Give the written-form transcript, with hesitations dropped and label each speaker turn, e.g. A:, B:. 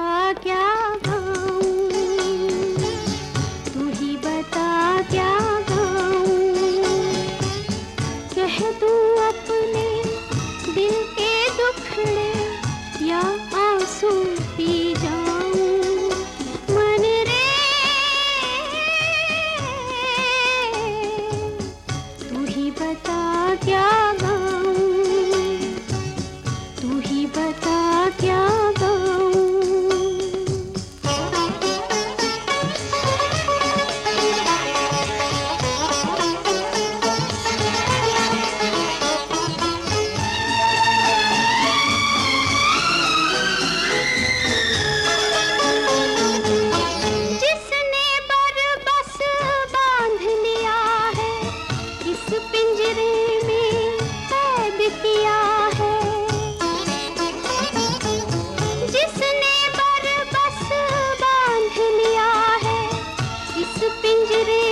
A: क्या गाऊं, तू ही बता क्या गाऊं। कह दूं अपने दिल के दुखड़े या आंसू पी जाऊं। मन रे तू ही बता क्या गाऊं, तू ही बता क्या गाऊं। जिसने बरबस बांध लिया है, इस पिंजरे में कैद किया है। जिसने बरबस बांध लिया है, इस पिंजरे